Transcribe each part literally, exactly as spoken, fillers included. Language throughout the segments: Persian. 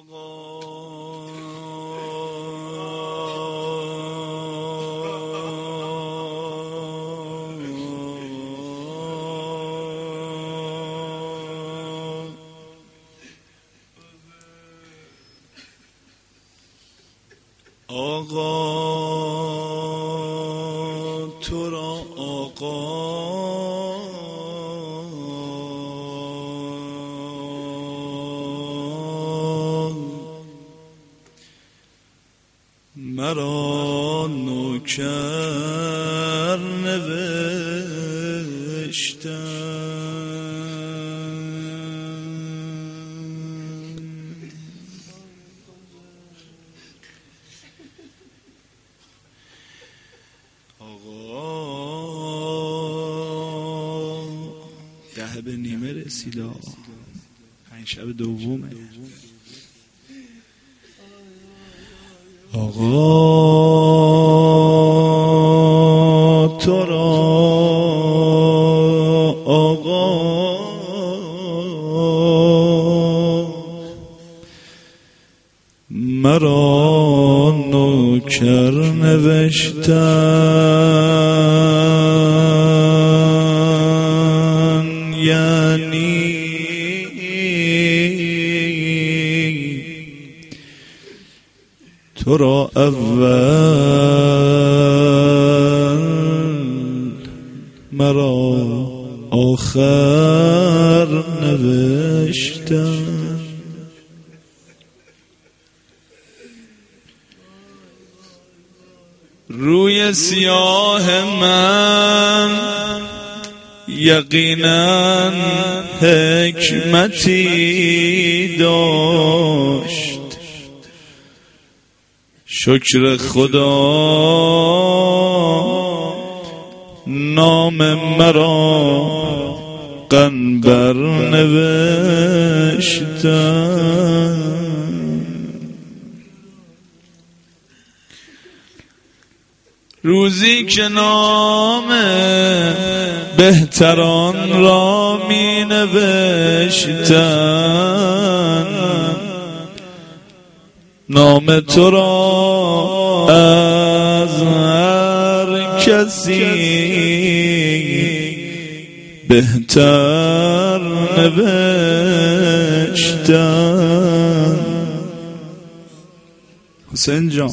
آقا تو را آقا مرا نوکر نوشتن. آقا ده به نیمه رسیده، پنج شب دومه. آقا تو را آقا مرا نوکر نوشتن، یعنی تو را اول مرا آخر نوشتن. روی سیاه من یقینا حکمتی داشت، شکر خدا نام مرا قنبر نوشتن. روزی که نام بهتران را می نوشتن، نام تو را از هر کسی بهتر نوشتن. حسین جان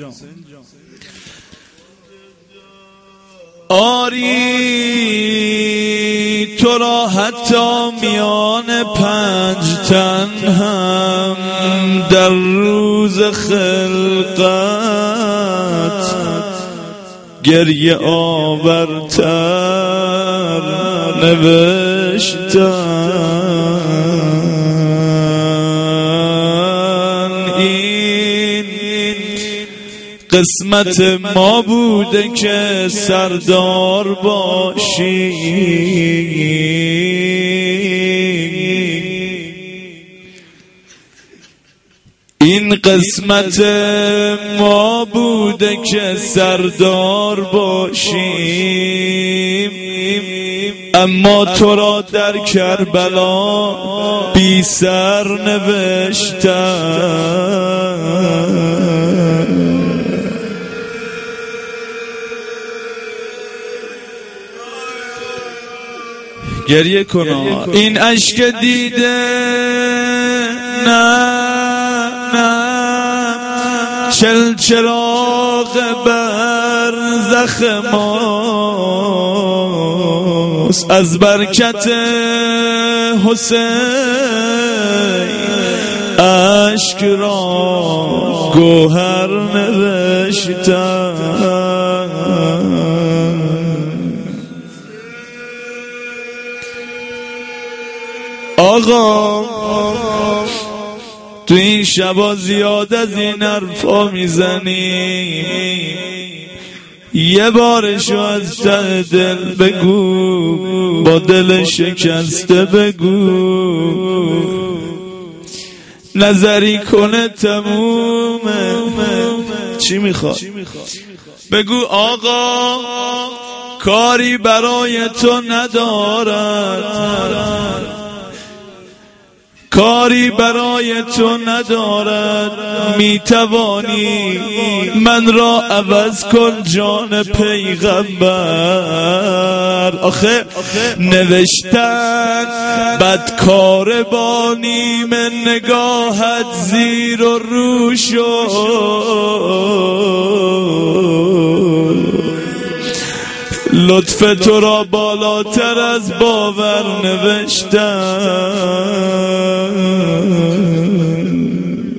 آری تو را حتی میان پنج تن هم در روز خلقت گریه آورتر نوشتن. این قسمت ما بوده که سردار باشی، این قسمت ما بوده که سردار باشیم، اما تو را در کربلا بی سر نوشتن. گریه کنا این اشک دیده نه نه چل چراغ بر زخم ماست، از برکت حسین اشک را گوهر نوشتن. آقا تو این شبا زیاد از این حرفا میزنی، یه بارشو از ته دل بگو، با دل شکسته بگو، نظری کنه تمومه. چی میخواد؟ بگو آقا کاری برای تو ندارد، کاری برای تو ندارد، میتوانی من را عوض کن جان پیغمبر. آخه نوشتن بدکار با نیم نگاهت زیر و رو شد، لطف تو را بالاتر از باور نوشتن.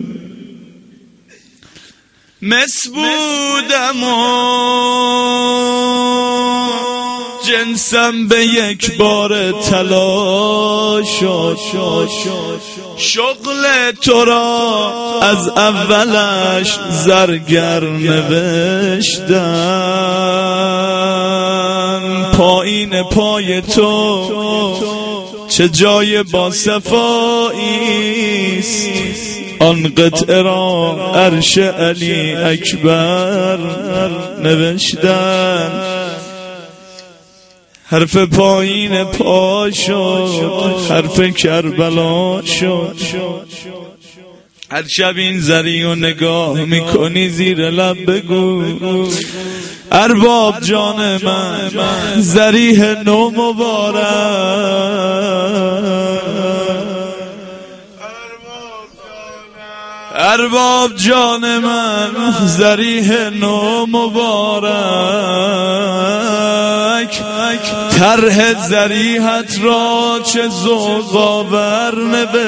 مس بودم و جنسم به یک بار طلا شد، شغل تو را از اولش زرگر نوشتن. پایین پای تو چه جای با صفاییست، آن قطعه را عرش علی اکبر نوشتن. حرف پایین پا شد، حرف کربلا شد. هر شب این زری و نگاه میکنی زیر لب بگو ارباب جان من زریح نو مبارک، ارباب جان من زریح نو مبارک. طرح زریحت را چه ذوق‌آور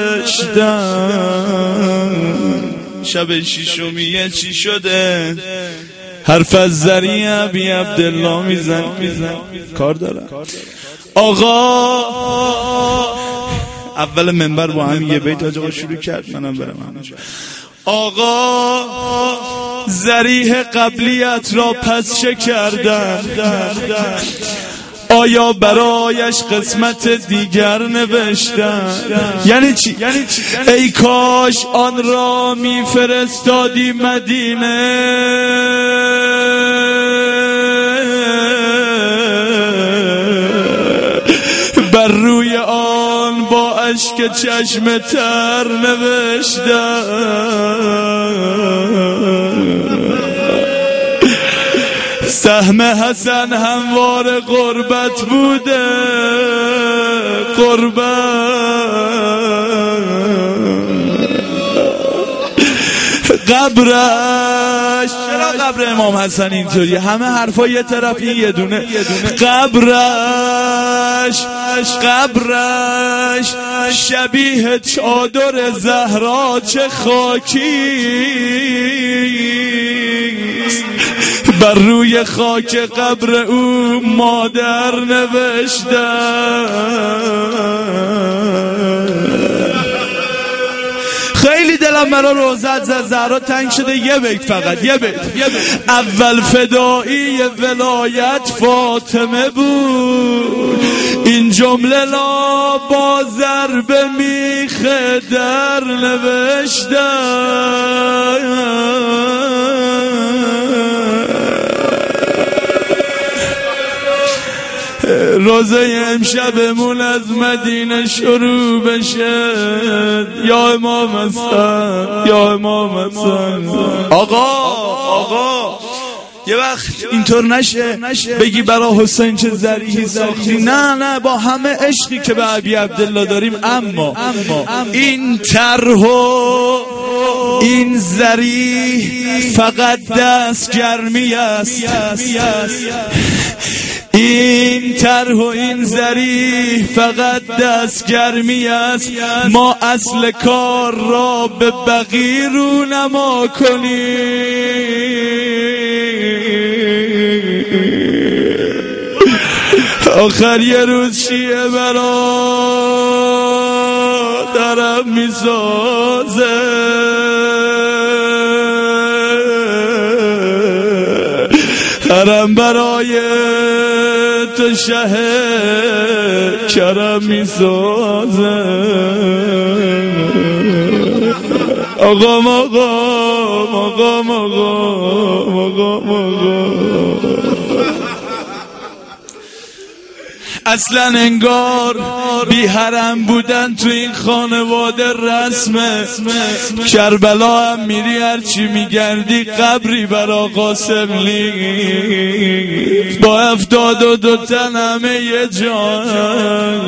نوشتن. شب شیشمیه چی شده؟ حرف از زریح ابی عبدالله میزن کار دارم. آقا اول منبر با هم یه بیت آقا شروع کرد، منم برم همونجا. آقا زریح قبلیت را پس چه کردن؟ آیا برایش قسمت دیگر نوشتن؟ یعنی چی؟ ای کاش آن را میفرستادی مدینه، بر روی آن با اشک چشم تر نوشتن. سهم حسن هموار غربت بوده، غربت. قبرش، چرا قبر امام حسن اینطوری؟ همه حرفا یه طرف این یه دونه. قبرش قبرش شبیه چادر زهرا چه خاکی، بر روی خاک قبر او مادر نوشتن. خیلی دلم برا روزت زهرا تنگ شده، یه بیت فقط، یه بیت. اول فدایی ولایت فاطمه بود، این جمله لا با ضرب میخ در نوشتن. روزه امشبمون از مدینه شروع بشه. یا امام حسن، یا امام حسن. آقا آقا یه وقت اینطور نشه بگی برا حسین چه زریحی ساختی. نه نه، با همه عشقی که به ابی عبدالله داریم، اما این طرح و این زریح فقط دستگرمی است. این طرح و این زریح فقط دستگرمی است. ما اصل کار را به بقی رو نما کنیم. آخر یه روز شیعه برا درم میسازه، حرم برای تو شه کرم میسازه. آقا مقام آقا مقام آقا مقام. اصلا انگار بی حرم بودن تو این خانواده رسمه. کربلا هم میری هرچی میگردی قبری برا قاسم لیگ، با افتاد و دو تن همه یه جان.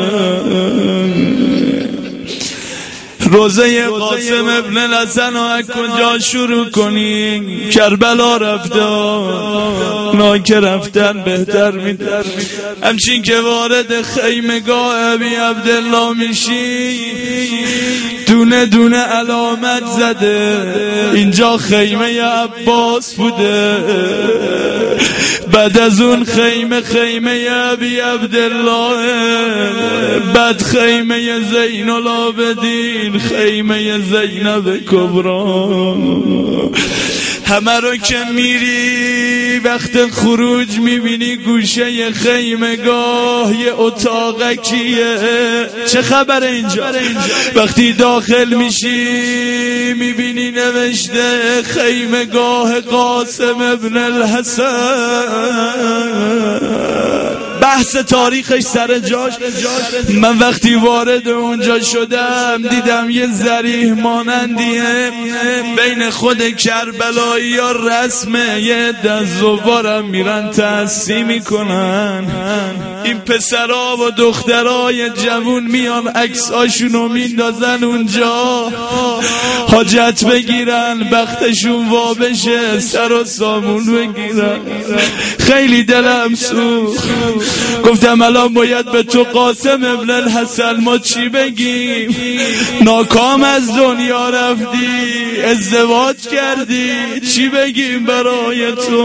روزه قاسم ابن الحسن رو از کجا شروع کنیم؟ کربلا رفته، اونا که رفتن بهتر میدن. همچین که وارد خیمگاه ابی عبدالله میشی دونه دونه علامت زده، اینجا خیمه عباس بوده، بعد از اون خیمه خیمه ابی عبدالله، بعد خیمه زین العابدین، خیمه زینب کبرا. همه رو که میری وقت خروج میبینی گوشه خیمگاه یه اتاقکیه. چه خبر اینجا؟ وقتی داخل میشی میبینی نوشته خیمگاه قاسم ابن الحسن. بحث تاریخش سر جاش. من وقتی وارد اونجا شدم دیدم یه ذریح مانندیه بین خود کربلایی ها رسمه، یه دزوارم میرن تحسی میکنن. این پسرها و دخترای جوون میان عکساشونو میندازن اونجا، حاجت بگیرن، بختشون وا بشه، سر و سامون بگیرن. خیلی دلم سوخت، گفتم الان باید به تو قاسم ابن الحسن ما چی بگیم؟ ناکام از دنیا رفتی، ازدواج کردی، چی بگیم برای تو؟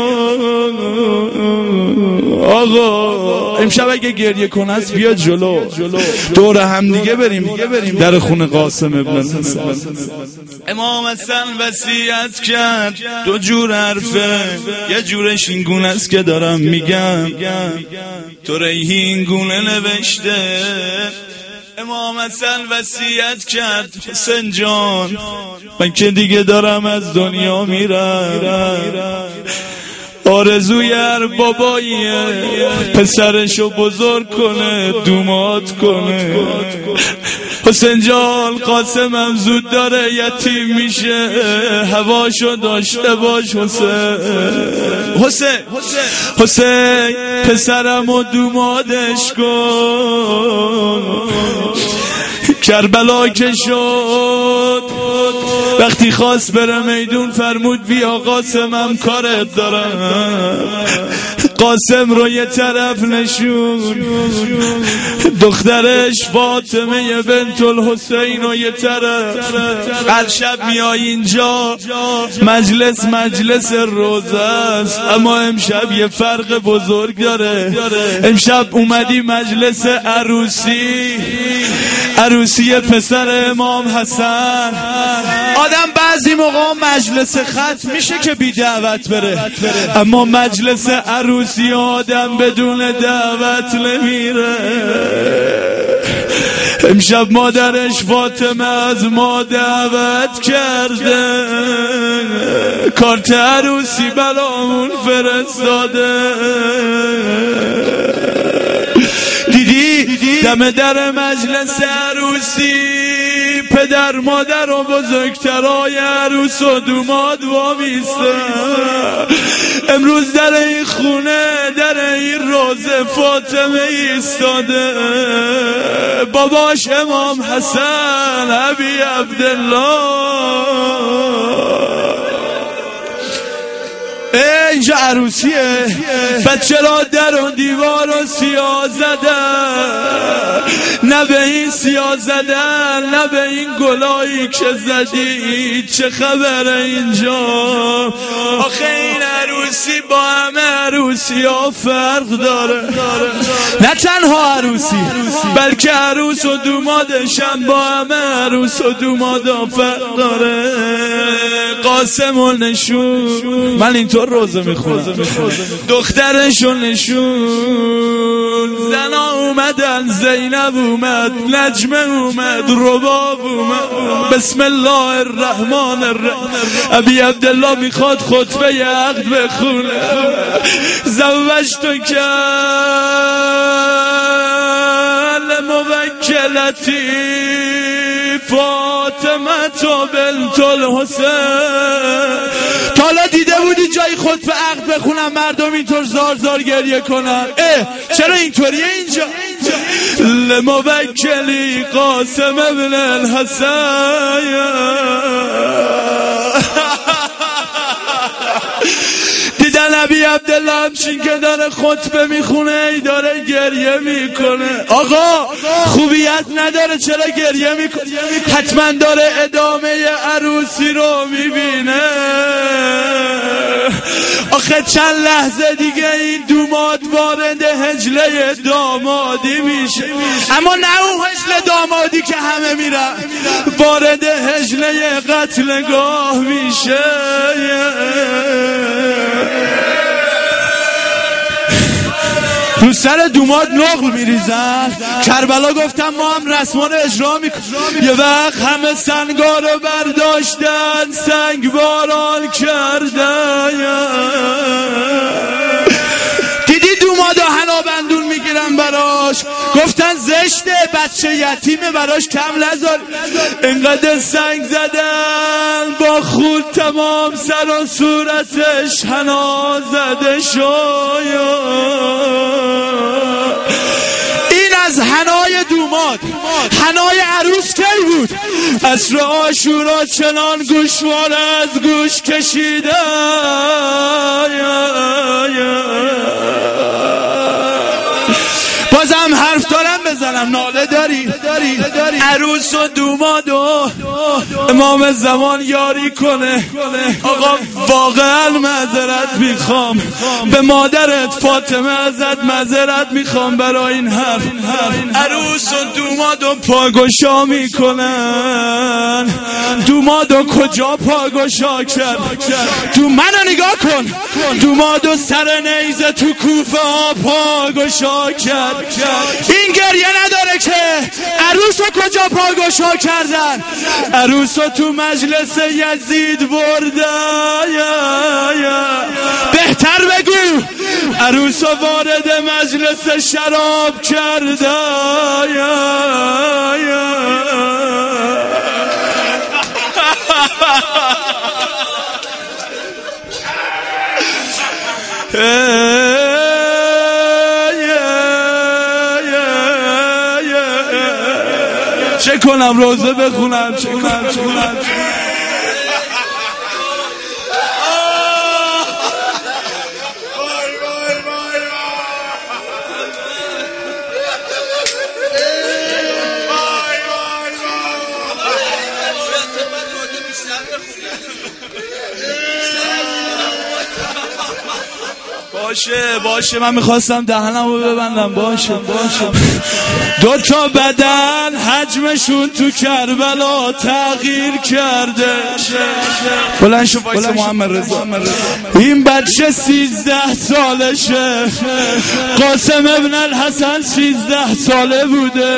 آقا امشب اگه گریه کنه است بیا جلو، دور هم دیگه بریم در خونه قاسم ابن الحسن. امام حسن وصیت کرد، دو جور حرفه، یه جورش این گونه است که دارم میگم، تو ریحی این گونه نوشته. امام حسن وصیت کرد، حسین جان من که دیگه دارم از دنیا میرم، آرزوی هر باباییه پسرشو بزرگ کنه، دومات کنه. حسین جان قاسم هم زود داره یتیم میشه، هواشو داشته باش حسین. حسین حسین پسرم و دومادش کن. کربلا که شد وقتی خواست بره میدون فرمود بیا قاسمم کارت دارم. قاسم رو یه طرف نشون، دخترش فاطمه بنت الحسین و یه طرف. هر شب میای اینجا مجلس مجلس روزه است، اما امشب یه فرق بزرگ داره. امشب اومدی مجلس عروسی، عروسی پسر امام حسن. آدم بعضی موقع مجلس ختم میشه که بی دعوت بره، اما مجلس عروسی آدم بدون دعوت نمیره. امشب مادرش فاطمه از ما دعوت کرده، کارت عروسی برامون فرستاده. دیدی دم در مجلس عروسی پدر مادر و بزرگترای عروس و دوماد وامیستن. امروز در این خونه در این روزه فاطمه ایستاده، باباش امام حسن ابی عبدالله. اینجا عروسیه، بچه را در و دیوار و سیاه زدن، نه به این سیاه زدن نه به این گلایی که زدی. چه خبره اینجا؟ آخه این عروسی با همه عروسی ها فرق داره، نه تنها عروسی بلکه عروس و دومادشم با همه عروس و دومادا فرق داره. قاسم و نشون، من اینطور روزه میخونم، دخترشو نشون. زنا اومدن، زینب اومد، نجمه اومد، رباب اومد. بسم الله الرحمن الرحیم. ابی عبدالله میخواد خطبه عقد بخونه. زوجتو کرد جدتی فاطمه تو بنت الحسین. تا حالا دیده بودی جای خود به عقد بخونم مردم اینطور زار زار گریه کنن؟ اه چرا اینطوریه اینجا؟ لموکلی قاسم ابن الحسین. دیدن نبی عبدالله همچین که داره خطبه میخونه ای داره گریه میکنه. آقا خوبیت نداره چرا گریه میکنه؟ حتما داره ادامه عروسی رو میبینه. آخه چند لحظه دیگه این دوماد وارد هجله دامادی میشه، اما نه اون هجله دامادی که همه میرن، وارد هجله قتلگاه میشه. رو سر دوماد نقل میریزن. کربلا گفتم ما هم رسما رو اجرا میکنیم. یه وقت همه سنگا رو برداشتن سنگ باران کردن. دیدی دوماد حنا بندون میگیرن براش، گفتن زشته بچه یتیمه براش کم نذار. اینقدر سنگ زدن با خود تمام سر و صورتش حنا زده شاید. این از حنای دوماد. حنای عروس کی بود؟ عصر عاشورا چنان گوشواره از گوش کشیده. بازم حرف دارم بزنم ناله داری؟ عروس و دوماد و امام زمان یاری کنه. آقا واقعا معذرت میخوام به مادرت فاطمه ازت معذرت میخوام برای این حرف. عروس و دوماد و پاگوشا میکنن. دوماد و کجا پاگوشا کرد؟ تو منو نگاه کن. دوماد و سر نیزه تو کوفه ها پاگوشا کرد. این گریه نداره که عروس رو کجا پاگوشا کردن؟ عروس رو تو مجلس یزید بردن. بهتر بگو عروس رو وارد مجلس شراب کردن. چه کنم روزه بخونم چه کنم چه کنم باشه باشه من میخواستم دهنم رو ببندم. باشه باشه دو تا بدن حجمشون تو کربلا تغییر کرده. بلند شو وایس محمد رضا. این بچه سیزده سالشه. قاسم ابن الحسن سیزده ساله بوده.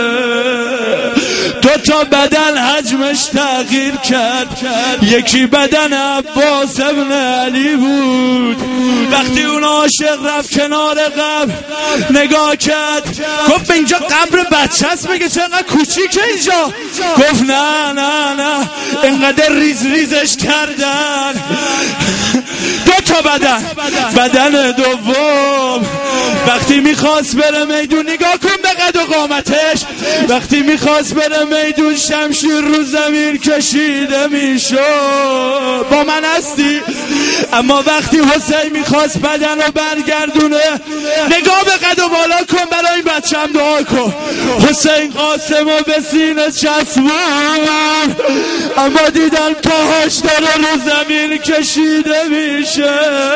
دو تا بدن حجمش تغییر کرد. یکی بدن عباس ابن علی بود. وقتی اون عاشق رفت کنار قبر نگاه کرد گفت اینجا قبر بچه هست میگه چقدر کوچیکه اینجا؟ گفت نه نه نه اینقدر ریز ریزش کردن. دو تا بدن. بدن دوم وقتی میخواست بره میدون نگاه کن به قد و قامتش. وقتی میخواست بره میدون شمشیر رو زمین کشیده میشد. با من هستی؟ اما وقتی حسین میخواست بدن رو برگردونه نگاه به قد و بالا کن برای این بچه هم دعا کن. حسین قاسم رو به سینه چسبون اما دیدن پاهاش داره رو زمین کشیده میشه.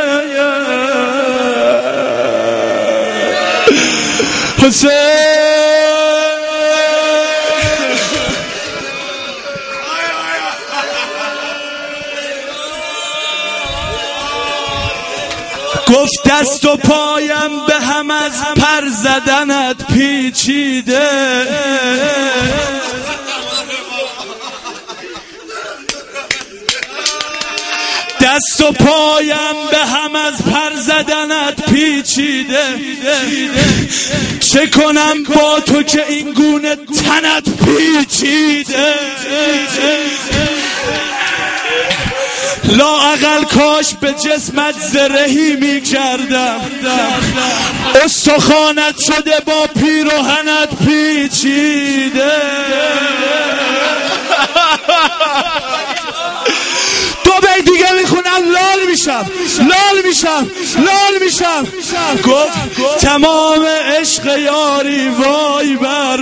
حسین گفت دست و پایم به هم از پر زدنت پیچیده. دست و پایم به هم از پر زدنت پیچیده. چه کنم با تو که این گونه تنت پیچیده؟ لااقل کاش به جسمت زرهی می کردم، استخوانت شده با پیراهنت پیچیده. دو بیت دیگه میخونم لال میشم لال میشم لال میشم. گفت تمام عشق یاری وای بر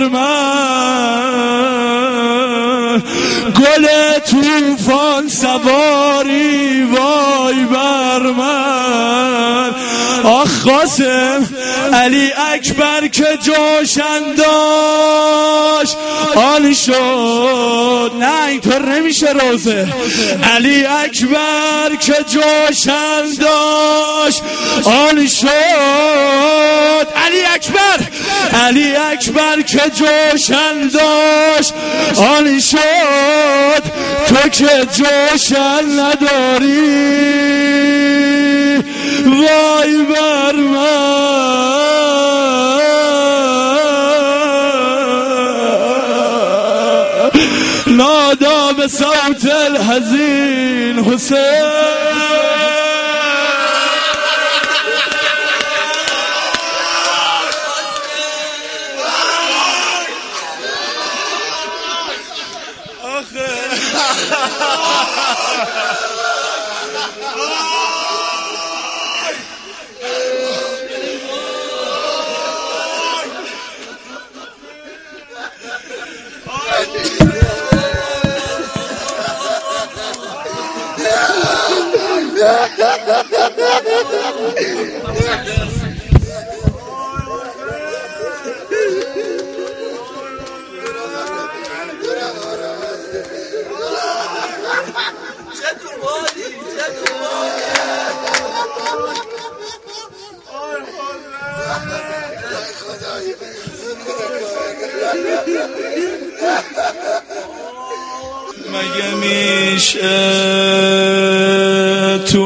من، گل طوفان سواری وای بر من. آخ قاسم علی اکبر که جوشن داشت آن شد. نه اینطور نمیشه روزه. علی اکبر که جوشن داشت آن شد. علی اکبر علی اکبر که جوشن داشت آن شد. تو که جوشن نداری وای بر من. نادا به صوت الحزین حسین. مگه میشه تو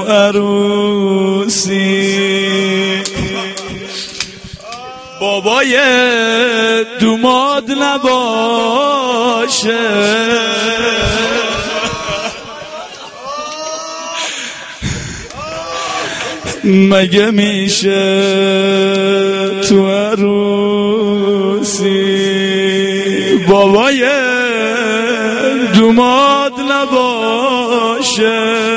عروسی بابای دوماد نباشه؟ مگه میشه تو عروسی بابای دوماد نباشه؟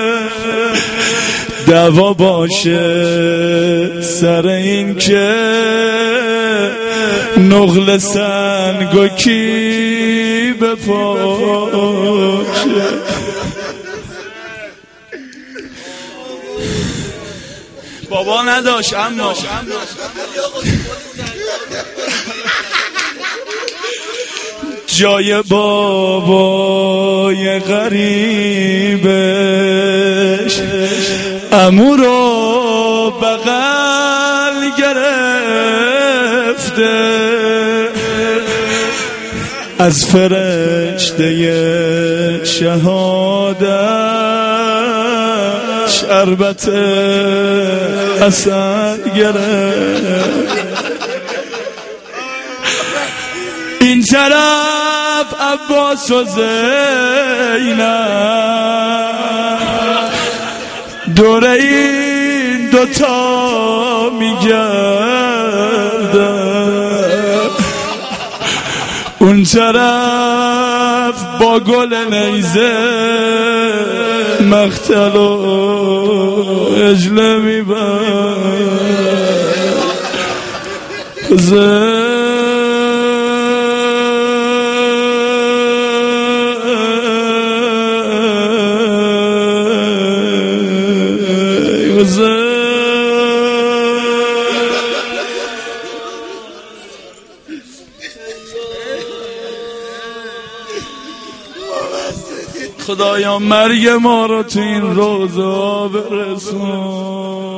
دعوا باشه سر این که نقل سنگو کی بپاشه؟ بابا نداشت اما جای بابای غریبش عمو رو بغل گرفته، از فرشته شهادت شربت حسد گرفت. این طرف عباس و زینب دوره این دوتا میگردن، اون طرف با گل نیزه مقتل و اجله میبرد. خدایا مرگ ما رو تو این روزا برسون.